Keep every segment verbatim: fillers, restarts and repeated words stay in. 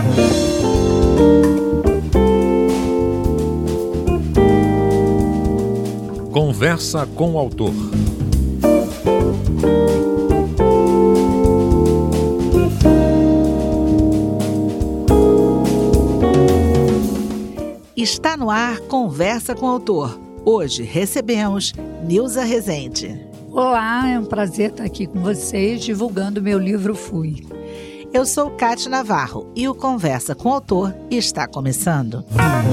Conversa com o autor. Está no ar Conversa com o Autor. Hoje recebemos Nilza Rezende. Olá, é um prazer estar aqui com vocês divulgando meu livro Fui. Eu sou Cátia Navarro e o Conversa com o Autor está começando.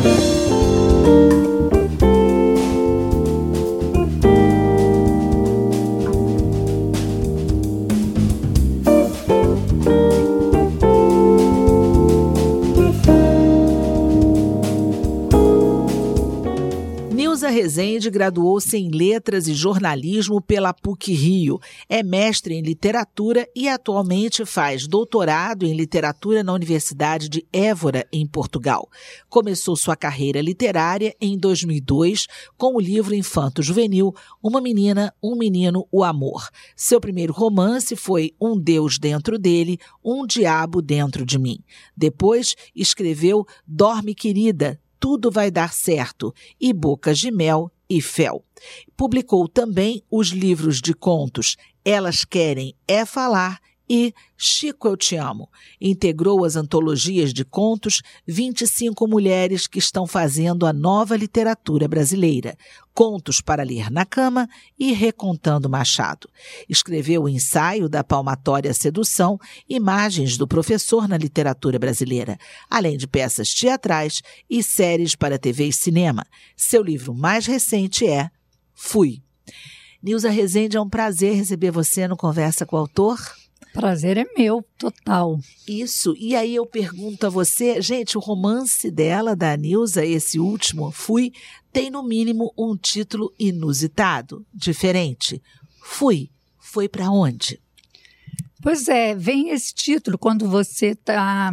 Nilza Rezende graduou-se em Letras e Jornalismo pela PUC-Rio. É mestre em Literatura e atualmente faz doutorado em Literatura na Universidade de Évora, em Portugal. Começou sua carreira literária em dois mil e dois com o livro infanto-juvenil Uma Menina, um Menino, o Amor. Seu primeiro romance foi Um Deus Dentro Dele, Um Diabo Dentro de Mim. Depois escreveu Dorme, Querida, Tudo Vai Dar Certo e Bocas de Mel e Fel. Publicou também os livros de contos Elas Querem É Falar e Chico, Eu Te Amo. Integrou as antologias de contos vinte e cinco Mulheres que Estão Fazendo a Nova Literatura Brasileira, Contos para Ler na Cama e Recontando Machado. Escreveu o ensaio da palmatória Sedução, Imagens do Professor na Literatura Brasileira, além de peças teatrais e séries para T V e cinema. Seu livro mais recente é Fui. Nilza Rezende, é um prazer receber você no Conversa com o Autor. Prazer é meu, total. Isso, e aí eu pergunto a você, gente, o romance dela, da Nilza, esse último, Fui, tem no mínimo um título inusitado, diferente. Fui, foi para onde? Pois é, vem esse título quando você está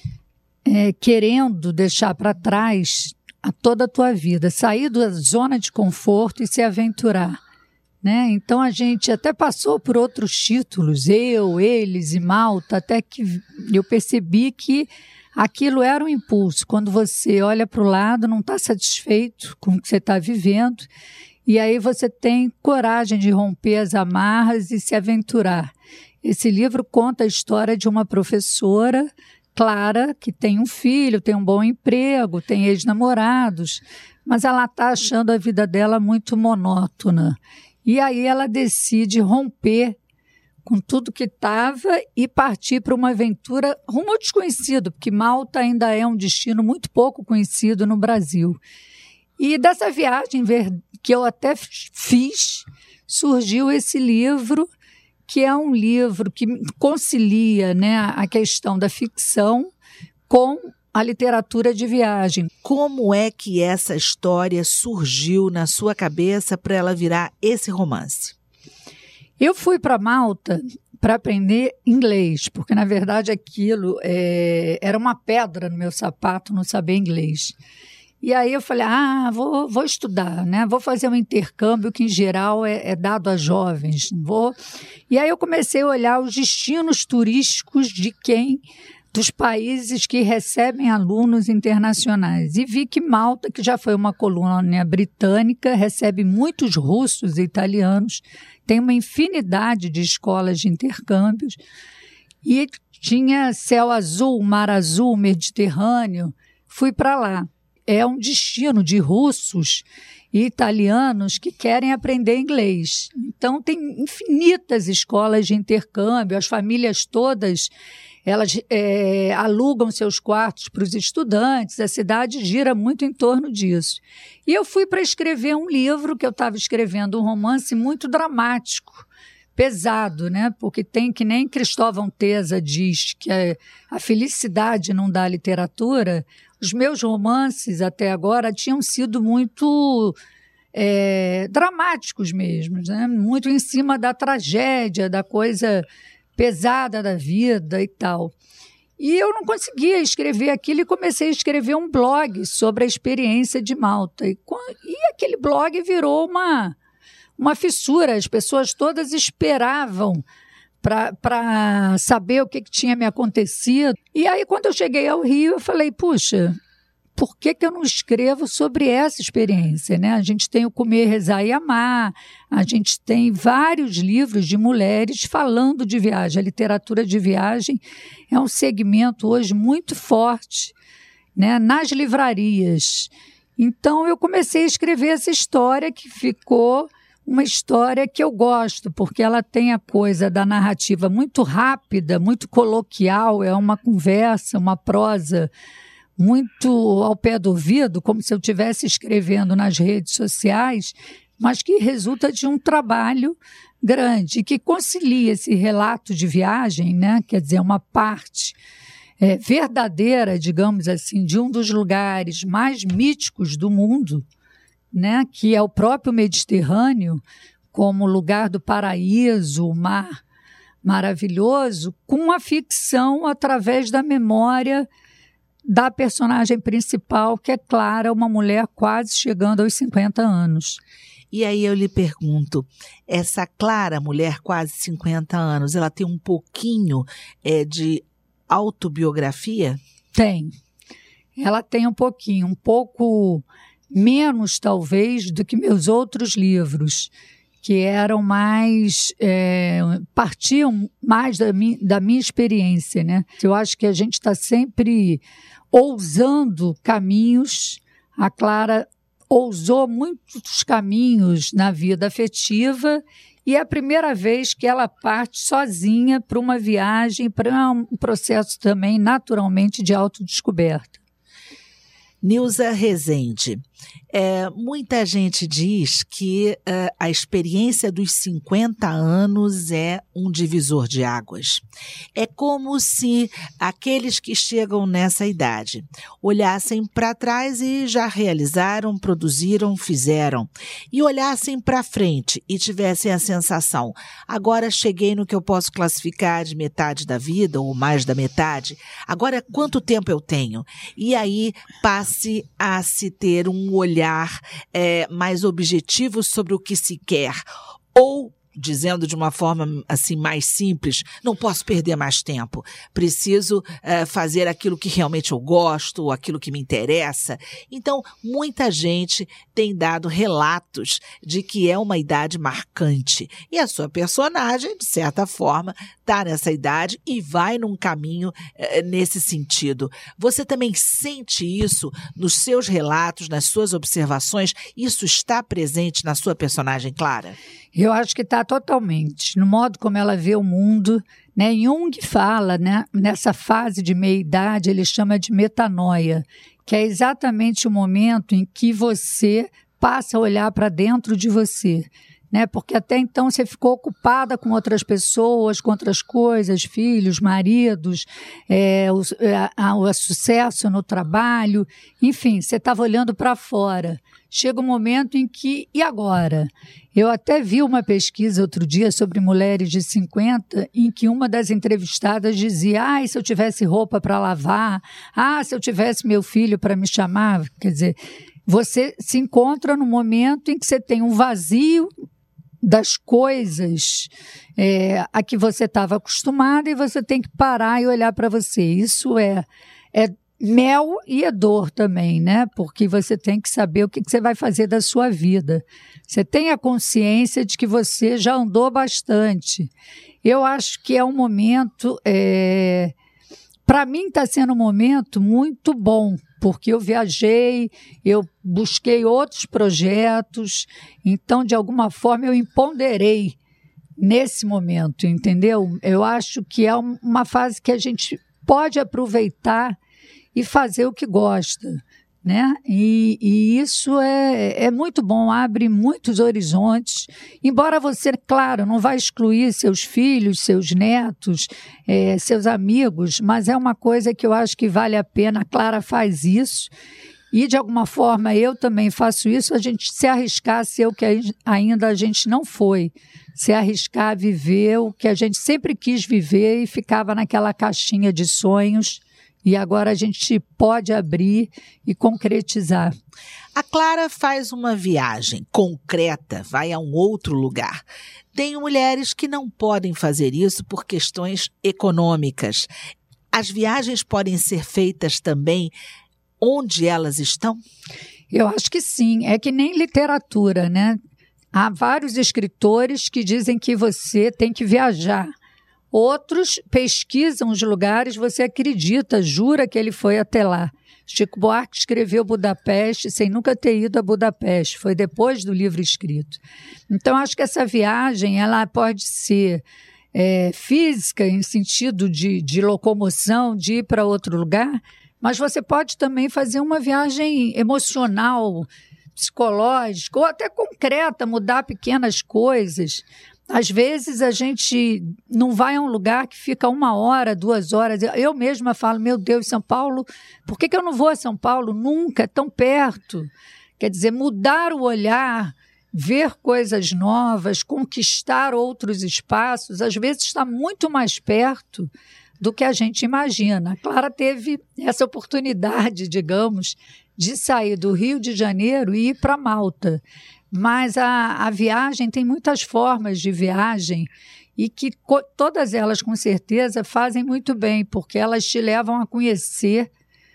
é, querendo deixar para trás a toda a tua vida, sair da zona de conforto e se aventurar. Né? Então a gente até passou por outros títulos, eu, eles e Malta, até que eu percebi que aquilo era um impulso. Quando você olha para o lado, não está satisfeito com o que você está vivendo, e aí você tem coragem de romper as amarras e se aventurar. Esse livro conta a história de uma professora, Clara, que tem um filho, tem um bom emprego, tem ex-namorados, mas ela está achando a vida dela muito monótona. E aí ela decide romper com tudo que estava e partir para uma aventura rumo ao desconhecido, porque Malta ainda é um destino muito pouco conhecido no Brasil. E dessa viagem que eu até fiz, surgiu esse livro, que é um livro que concilia, né, a questão da ficção com a literatura de viagem. Como é que essa história surgiu na sua cabeça para ela virar esse romance? Eu fui para Malta para aprender inglês, porque, na verdade, aquilo é, era uma pedra no meu sapato não saber inglês. E aí eu falei, ah, vou, vou estudar, né? Vou fazer um intercâmbio que, em geral, é, é dado a jovens. Vou... E aí eu comecei a olhar os destinos turísticos de quem... dos países que recebem alunos internacionais. E vi que Malta, que já foi uma colônia britânica, recebe muitos russos e italianos, tem uma infinidade de escolas de intercâmbios, e tinha céu azul, mar azul, Mediterrâneo. Fui para lá. É um destino de russos e italianos que querem aprender inglês. Então, tem infinitas escolas de intercâmbio, as famílias todas... Elas é, alugam seus quartos para os estudantes, a cidade gira muito em torno disso. E eu fui para escrever um livro, que eu estava escrevendo um romance muito dramático, pesado, né? Porque tem, que nem Cristóvão Teza diz, que a, a felicidade não dá literatura. Os meus romances até agora tinham sido muito é, dramáticos mesmo, né? Muito em cima da tragédia, da coisa pesada da vida e tal. E eu não conseguia escrever aquilo e comecei a escrever um blog sobre a experiência de Malta. E, e aquele blog virou uma, uma fissura. As pessoas todas esperavam para saber o que, que tinha me acontecido. E aí, quando eu cheguei ao Rio, eu falei, puxa, por que, que eu não escrevo sobre essa experiência, né? A gente tem o Comer, Rezar e Amar, a gente tem vários livros de mulheres falando de viagem. A literatura de viagem é um segmento hoje muito forte, né, nas livrarias. Então, eu comecei a escrever essa história que ficou uma história que eu gosto, porque ela tem a coisa da narrativa muito rápida, muito coloquial, é uma conversa, uma prosa muito ao pé do ouvido, como se eu estivesse escrevendo nas redes sociais, mas que resulta de um trabalho grande, que concilia esse relato de viagem, né? Quer dizer, uma parte é, verdadeira, digamos assim, de um dos lugares mais míticos do mundo, né? Que é o próprio Mediterrâneo, como lugar do paraíso, o mar maravilhoso, com a ficção através da memória da personagem principal, que é Clara, uma mulher quase chegando aos cinquenta anos. E aí eu lhe pergunto, essa Clara, mulher quase cinquenta anos, ela tem um pouquinho é, de autobiografia? Tem. Ela tem um pouquinho, um pouco menos, talvez, do que meus outros livros, que eram mais, é, partiam mais da minha, da minha experiência, né? Eu acho que a gente está sempre ousando caminhos. A Clara ousou muitos caminhos na vida afetiva e é a primeira vez que ela parte sozinha para uma viagem, para um processo também, naturalmente, de autodescoberta. Nilza Rezende, é, muita gente diz que uh, a experiência dos cinquenta anos é um divisor de águas. É como se aqueles que chegam nessa idade olhassem para trás e já realizaram, produziram, fizeram, e olhassem para frente e tivessem a sensação, agora cheguei no que eu posso classificar de metade da vida, ou mais da metade, agora quanto tempo eu tenho? E aí passe a se ter um olhar é, mais objetivo sobre o que se quer, ou, dizendo de uma forma assim mais simples, não posso perder mais tempo, preciso é, fazer aquilo que realmente eu gosto, aquilo que me interessa. Então, muita gente tem dado relatos de que é uma idade marcante, e a sua personagem, de certa forma, está nessa idade e vai num caminho é, nesse sentido. Você também sente isso nos seus relatos, nas suas observações? Isso está presente na sua personagem, Clara? Eu acho que está totalmente, no modo como ela vê o mundo, né? Jung fala, né, nessa fase de meia-idade, ele chama de metanoia, que é exatamente o momento em que você passa a olhar para dentro de você, né? Porque até então você ficou ocupada com outras pessoas, com outras coisas, filhos, maridos, é, o, a, o sucesso no trabalho, enfim, você estava olhando para fora. Chega um momento em que, e agora? Eu até vi uma pesquisa outro dia sobre mulheres de cinquenta, em que uma das entrevistadas dizia, ah, se eu tivesse roupa para lavar, ah, se eu tivesse meu filho para me chamar. Quer dizer, você se encontra no momento em que você tem um vazio das coisas é, a que você estava acostumada e você tem que parar e olhar para você. Isso é, é mel e é dor também, né? Porque você tem que saber o que, que você vai fazer da sua vida. Você tem a consciência de que você já andou bastante. Eu acho que é um momento... É, para mim está sendo um momento muito bom, porque eu viajei, eu busquei outros projetos, então, de alguma forma, eu empoderei nesse momento, entendeu? Eu acho que é uma fase que a gente pode aproveitar e fazer o que gosta, né? E, e isso é, é muito bom, abre muitos horizontes, embora você, claro, não vai excluir seus filhos, seus netos, é, seus amigos, mas é uma coisa que eu acho que vale a pena. A Clara faz isso e, de alguma forma, eu também faço isso, a gente se arriscar a ser o que ainda a gente não foi, se arriscar a viver o que a gente sempre quis viver e ficava naquela caixinha de sonhos e agora a gente pode abrir e concretizar. A Clara faz uma viagem concreta, vai a um outro lugar. Tem mulheres que não podem fazer isso por questões econômicas. As viagens podem ser feitas também onde elas estão? Eu acho que sim. É que nem literatura, né? Há vários escritores que dizem que você tem que viajar. Outros pesquisam os lugares, você acredita, jura que ele foi até lá. Chico Buarque escreveu Budapeste sem nunca ter ido a Budapeste. Foi depois do livro escrito. Então, acho que essa viagem ela pode ser é, física, em sentido de, de locomoção, de ir para outro lugar, mas você pode também fazer uma viagem emocional, psicológica, ou até concreta, mudar pequenas coisas. Às vezes a gente não vai a um lugar que fica uma hora, duas horas. Eu mesma falo, meu Deus, São Paulo, por que que eu não vou a São Paulo nunca? É tão perto. Quer dizer, mudar o olhar, ver coisas novas, conquistar outros espaços, às vezes está muito mais perto do que a gente imagina. A Clara teve essa oportunidade, digamos, de sair do Rio de Janeiro e ir para Malta. Mas a, a viagem tem muitas formas de viagem e que co- todas elas, com certeza, fazem muito bem, porque elas te levam a conhecer,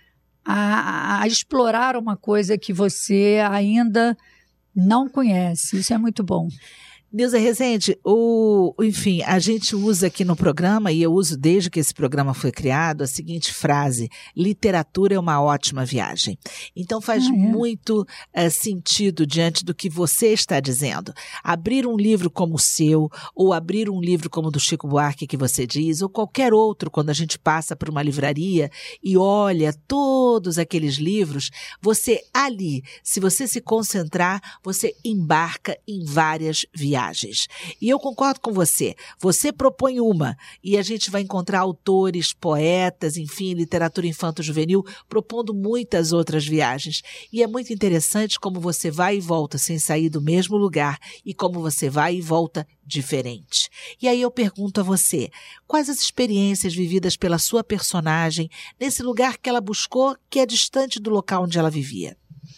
a, a explorar uma coisa que você ainda não conhece. Isso é muito bom. Neuza Rezende, o, enfim, a gente usa aqui no programa, e eu uso desde que esse programa foi criado, a seguinte frase: literatura é uma ótima viagem. Então faz ah, é? muito uh, sentido diante do que você está dizendo. Abrir um livro como o seu, ou abrir um livro como o do Chico Buarque que você diz, ou qualquer outro, quando a gente passa por uma livraria e olha todos aqueles livros, você ali, se você se concentrar, você embarca em várias viagens. E eu concordo com você. Você propõe uma e a gente vai encontrar autores, poetas, enfim, literatura infanto-juvenil propondo muitas outras viagens. E é muito interessante como você vai e volta sem sair do mesmo lugar e como você vai e volta diferente. E aí eu pergunto a você, quais as experiências vividas pela sua personagem nesse lugar que ela buscou, que é distante do local onde ela vivia?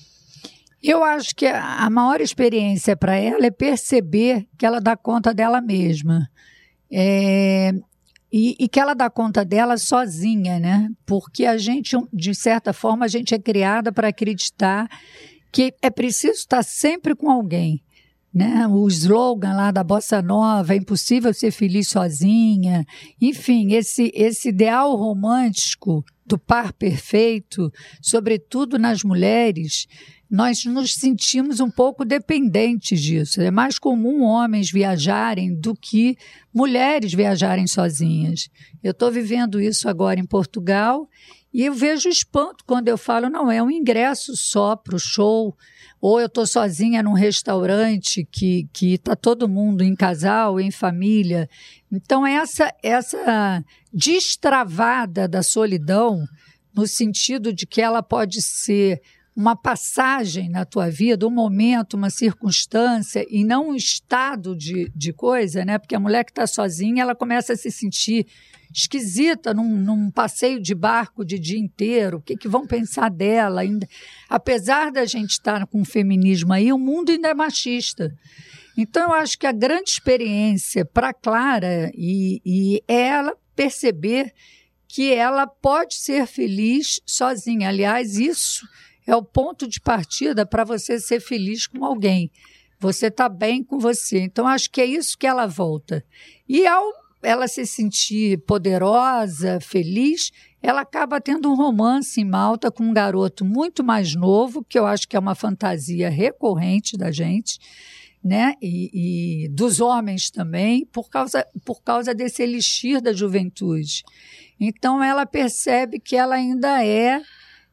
Eu acho que a maior experiência para ela é perceber que ela dá conta dela mesma. É, e, e que ela dá conta dela sozinha, né? Porque a gente, de certa forma, a gente é criada para acreditar que é preciso estar sempre com alguém. Né? O slogan lá da Bossa Nova, é impossível ser feliz sozinha. Enfim, esse, esse ideal romântico do par perfeito, sobretudo nas mulheres, nós nos sentimos um pouco dependentes disso. É mais comum homens viajarem do que mulheres viajarem sozinhas. Eu estou vivendo isso agora em Portugal e eu vejo espanto quando eu falo, não, é um ingresso só para o show, ou eu estou sozinha num restaurante que que está todo mundo em casal, em família. Então, essa, essa destravada da solidão, no sentido de que ela pode ser uma passagem na tua vida, um momento, uma circunstância, e não um estado de, de coisa, né? Porque a mulher que está sozinha, ela começa a se sentir esquisita num, num passeio de barco de dia inteiro. O que, que vão pensar dela? Ainda, apesar da gente estar com o feminismo aí, o mundo ainda é machista. Então, eu acho que a grande experiência para a Clara e, e é ela perceber que ela pode ser feliz sozinha. Aliás, isso é o ponto de partida para você ser feliz com alguém. Você está bem com você. Então, acho que é isso que ela volta. E ao ela se sentir poderosa, feliz, ela acaba tendo um romance em Malta com um garoto muito mais novo, que eu acho que é uma fantasia recorrente da gente, né? E, e dos homens também, por causa, por causa desse elixir da juventude. Então, ela percebe que ela ainda é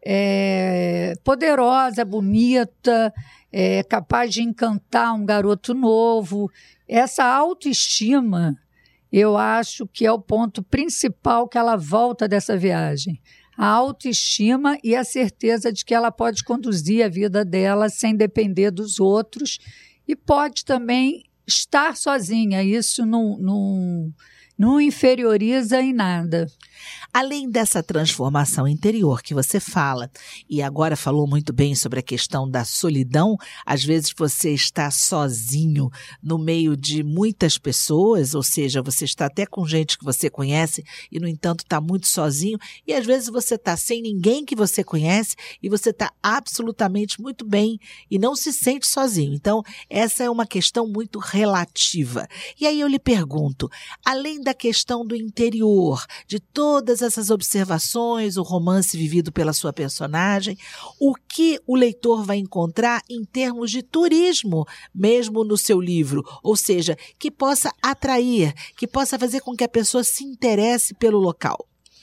É, poderosa, bonita, é, capaz de encantar um garoto novo. Essa autoestima, eu acho que é o ponto principal que ela volta dessa viagem. A autoestima e a certeza de que ela pode conduzir a vida dela sem depender dos outros e pode também estar sozinha. Isso não, não, não inferioriza em nada. Além dessa transformação interior que você fala, e agora falou muito bem sobre a questão da solidão, às vezes você está sozinho no meio de muitas pessoas, ou seja, você está até com gente que você conhece e, no entanto, está muito sozinho, e às vezes você está sem ninguém que você conhece e você está absolutamente muito bem e não se sente sozinho. Então, essa é uma questão muito relativa. E aí eu lhe pergunto, além da questão do interior, de todas essas observações, o romance vivido pela sua personagem, o que o leitor vai encontrar em termos de turismo, mesmo no seu livro, ou seja, que possa atrair, que possa fazer com que a pessoa se interesse pelo local?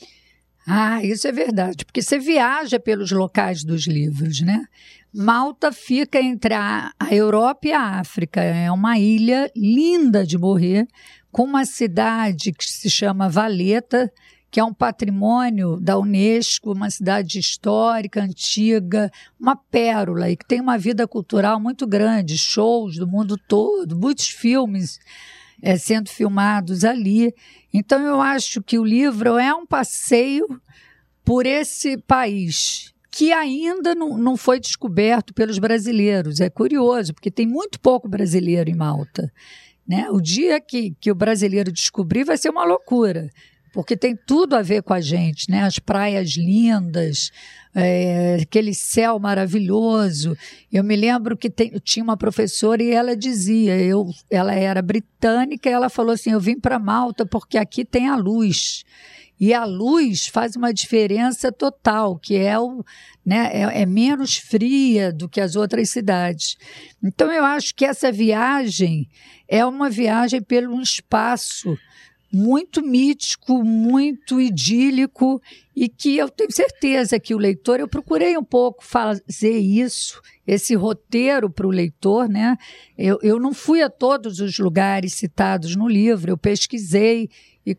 Ah, isso é verdade, porque você viaja pelos locais dos livros, né? Malta fica entre a, a Europa e a África, é uma ilha linda de morrer, com uma cidade que se chama Valeta, que é um patrimônio da Unesco, uma cidade histórica, antiga, uma pérola, e que tem uma vida cultural muito grande, shows do mundo todo, muitos filmes é, sendo filmados ali. Então, eu acho que o livro é um passeio por esse país, que ainda não, não foi descoberto pelos brasileiros. É curioso, porque tem muito pouco brasileiro em Malta, né? O dia que, que o brasileiro descobrir vai ser uma loucura, porque tem tudo a ver com a gente, né? As praias lindas, é, aquele céu maravilhoso. Eu me lembro que tem, tinha uma professora e ela dizia, eu, ela era britânica, e ela falou assim, eu vim para Malta porque aqui tem a luz. E a luz faz uma diferença total, que é, o, né, é, é menos fria do que as outras cidades. Então, eu acho que essa viagem é uma viagem pelo um espaço muito mítico, muito idílico, e que eu tenho certeza que o leitor, eu procurei um pouco fazer isso, esse roteiro para o leitor, né? Eu, eu não fui a todos os lugares citados no livro, eu pesquisei e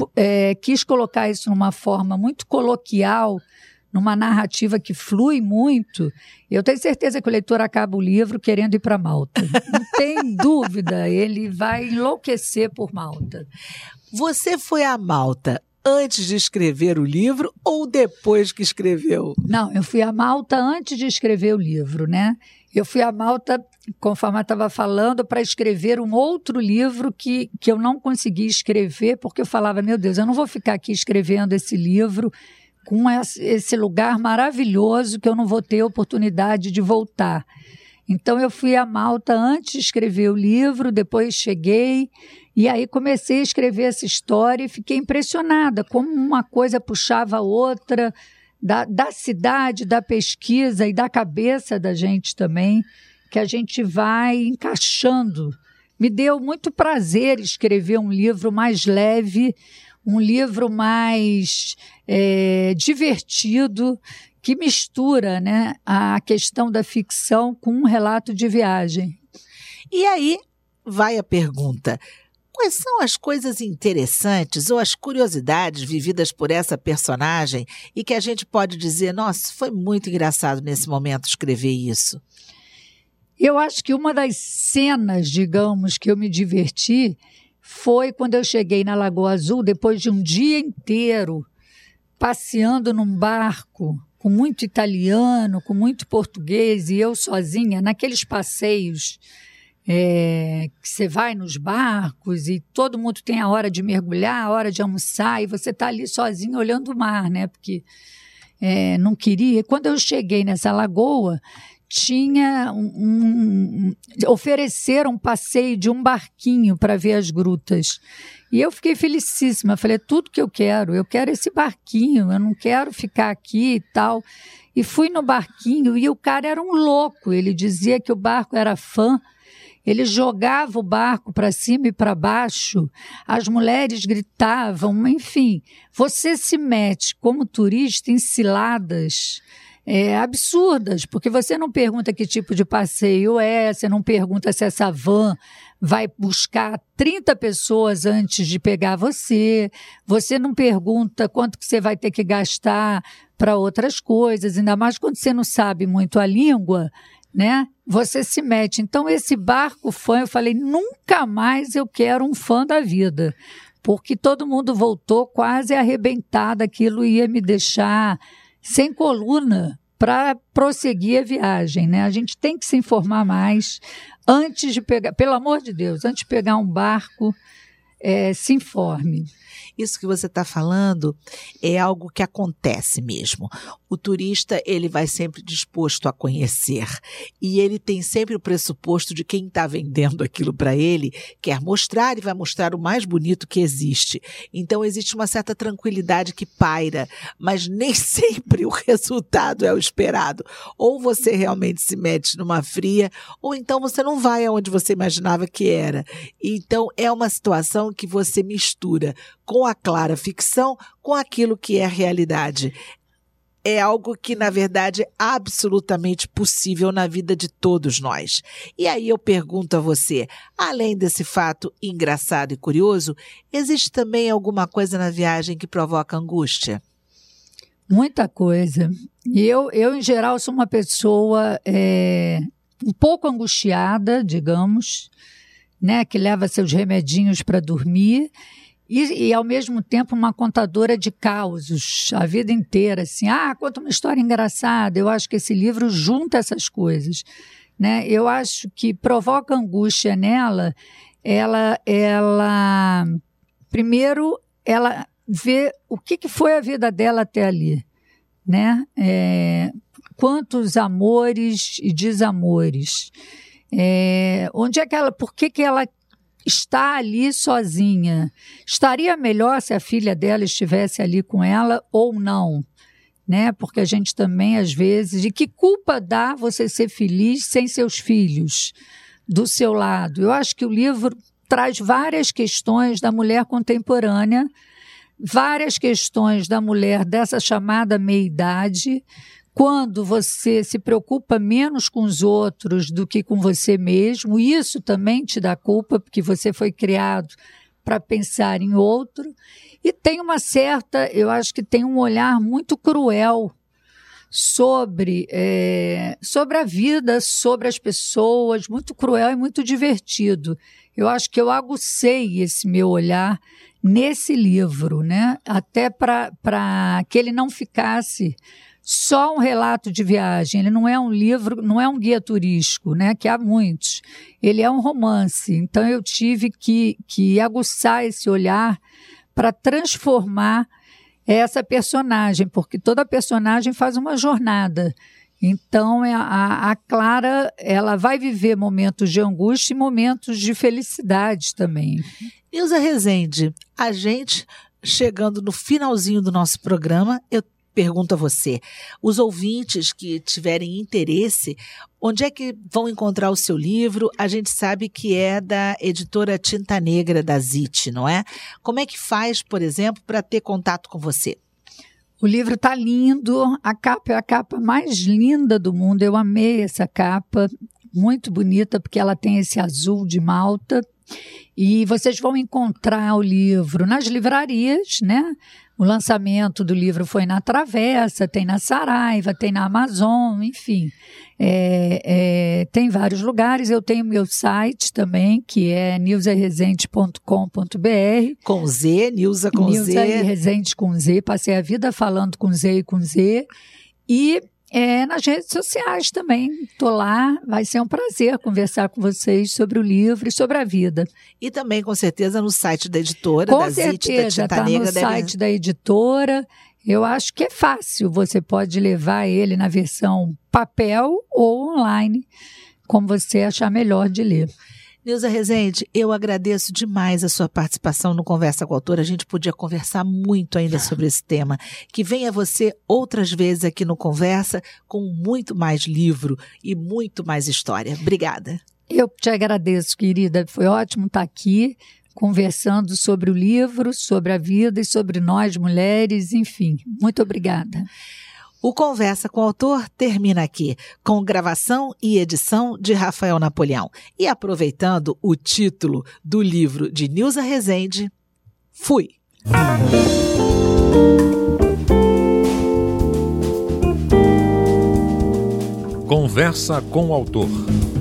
é, quis colocar isso numa forma muito coloquial, numa narrativa que flui muito. Eu tenho certeza que o leitor acaba o livro querendo ir para Malta. Não tem dúvida, ele vai enlouquecer por Malta. Você foi a Malta antes de escrever o livro ou depois que escreveu? Não, eu fui a Malta antes de escrever o livro, né? Eu fui a Malta, conforme eu estava falando, para escrever um outro livro que, que eu não consegui escrever, porque eu falava, meu Deus, eu não vou ficar aqui escrevendo esse livro com esse lugar maravilhoso que eu não vou ter oportunidade de voltar. Então, eu fui a Malta antes de escrever o livro, depois cheguei, e aí comecei a escrever essa história e fiquei impressionada, como uma coisa puxava a outra, da, da cidade, da pesquisa e da cabeça da gente também, que a gente vai encaixando. Me deu muito prazer escrever um livro mais leve, um livro mais é, divertido, que mistura, né, a questão da ficção com um relato de viagem. E aí vai a pergunta, quais são as coisas interessantes ou as curiosidades vividas por essa personagem e que a gente pode dizer, nossa, foi muito engraçado nesse momento escrever isso? Eu acho que uma das cenas, digamos, que eu me diverti foi quando eu cheguei na Lagoa Azul, depois de um dia inteiro passeando num barco, com muito italiano, com muito português, e eu sozinha, naqueles passeios é, que você vai nos barcos e todo mundo tem a hora de mergulhar, a hora de almoçar, e você está ali sozinho olhando o mar, né? Porque é, não queria. E quando eu cheguei nessa lagoa, tinha um, um, ofereceram um passeio de um barquinho para ver as grutas. E eu fiquei felicíssima, falei, é tudo que eu quero, eu quero esse barquinho, eu não quero ficar aqui e tal. E fui no barquinho e o cara era um louco, ele dizia que o barco era fã, ele jogava o barco para cima e para baixo, as mulheres gritavam, enfim, você se mete como turista em ciladas É, absurdas, porque você não pergunta que tipo de passeio é, você não pergunta se essa van vai buscar trinta pessoas antes de pegar você, você não pergunta quanto que você vai ter que gastar para outras coisas, ainda mais quando você não sabe muito a língua, né? Você se mete. Então, esse barco fã, eu falei, nunca mais eu quero um fã da vida. porque todo mundo voltou quase arrebentado, aquilo ia me deixar sem coluna para prosseguir a viagem, né? A gente tem que se informar mais antes de pegar, pelo amor de Deus, antes de pegar um barco, é, se informe. Isso que você está falando é algo que acontece mesmo. O turista, ele vai sempre disposto a conhecer e ele tem sempre o pressuposto de quem está vendendo aquilo para ele quer mostrar e vai mostrar o mais bonito que existe. Então existe uma certa tranquilidade que paira, mas nem sempre o resultado é o esperado. Ou você realmente se mete numa fria, ou então você não vai aonde você imaginava que era. Então é uma situação que você mistura com a clara ficção com aquilo que é a realidade. É algo que, na verdade, é absolutamente possível na vida de todos nós. E aí eu pergunto a você, além desse fato engraçado e curioso, existe também alguma coisa na viagem que provoca angústia? Muita coisa. Eu, eu em geral, sou uma pessoa é, um pouco angustiada, digamos, né, que leva seus remedinhos para dormir. E, e, ao mesmo tempo, uma contadora de causos, a vida inteira, assim, ah, conta uma história engraçada. Eu acho que esse livro junta essas coisas, né? Eu acho que provoca angústia nela, ela, ela, primeiro, ela vê o que, que foi a vida dela até ali, né? É, quantos amores e desamores, é, onde é que ela, por que que ela está ali sozinha? Estaria melhor se a filha dela estivesse ali com ela ou não, né? Porque a gente também, às vezes, e que culpa dá você ser feliz sem seus filhos do seu lado? Eu acho que o livro traz várias questões da mulher contemporânea, várias questões da mulher dessa chamada meia-idade, quando você se preocupa menos com os outros do que com você mesmo. Isso também te dá culpa, porque você foi criado para pensar em outro. E tem uma certa, eu acho que tem um olhar muito cruel sobre, é, sobre a vida, sobre as pessoas, muito cruel e muito divertido. Eu acho que eu agucei esse meu olhar nesse livro, né? Até para que ele não ficasse só um relato de viagem. Ele não é um livro, não é um guia turístico, né, que há muitos. Ele é um romance. Então eu tive que, que aguçar esse olhar para transformar essa personagem, porque toda personagem faz uma jornada. Então a, a Clara, ela vai viver momentos de angústia e momentos de felicidade também. Nilza Rezende, a gente chegando no finalzinho do nosso programa, eu pergunto a você, os ouvintes que tiverem interesse, onde é que vão encontrar o seu livro? A gente sabe que é da editora Tinta Negra, da Zit, não é? Como é que faz, por exemplo, para ter contato com você? O livro está lindo, a capa é a capa mais linda do mundo, eu amei essa capa, muito bonita, porque ela tem esse azul de malta, e vocês vão encontrar o livro nas livrarias, né? O lançamento do livro foi na Travessa, tem na Saraiva, tem na Amazon, enfim, é, é, tem vários lugares. Eu tenho meu site também, que é nilza rezende ponto com ponto b r. Com Z, Nilza com Nilza Z. Nilza Rezende com Z, passei a vida falando com Z e com Z. E é, nas redes sociais também, estou lá, vai ser um prazer conversar com vocês sobre o livro e sobre a vida. E também, com certeza, no site da editora, com da Zit, da certeza, Tinta está Negra. no deve... site da editora. Eu acho que é fácil, você pode levar ele na versão papel ou online, como você achar melhor de ler. Nilza Rezende, eu agradeço demais a sua participação no Conversa com a Autora. A gente podia conversar muito ainda sobre esse tema. Que venha você outras vezes aqui no Conversa com muito mais livro e muito mais história. Obrigada. Eu te agradeço, querida. Foi ótimo estar aqui conversando sobre o livro, sobre a vida e sobre nós mulheres, enfim. Muito obrigada. O Conversa com o Autor termina aqui, com gravação e edição de Rafael Napoleão. E aproveitando o título do livro de Nilza Rezende, Fui! Conversa com o Autor.